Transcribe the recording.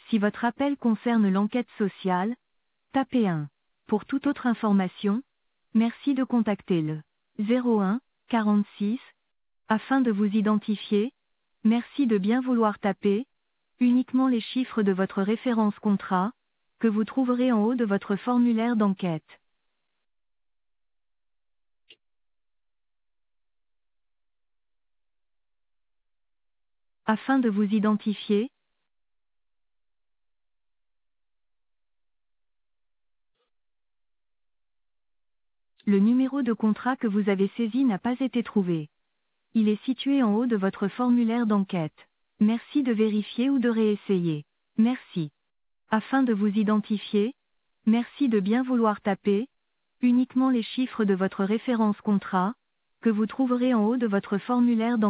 Si votre appel concerne l'enquête sociale, tapez 1. Pour toute autre information, merci de contacter le 01 46. Afin de vous identifier, merci de bien vouloir taper uniquement les chiffres de votre référence contrat, que vous trouverez en haut de votre formulaire d'enquête. Afin de vous identifier, le numéro de contrat que vous avez saisi n'a pas été trouvé. Il est situé en haut de votre formulaire d'enquête. Merci de vérifier ou de réessayer. Merci. Afin de vous identifier, merci de bien vouloir taper uniquement les chiffres de votre référence contrat, que vous trouverez en haut de votre formulaire d'enquête.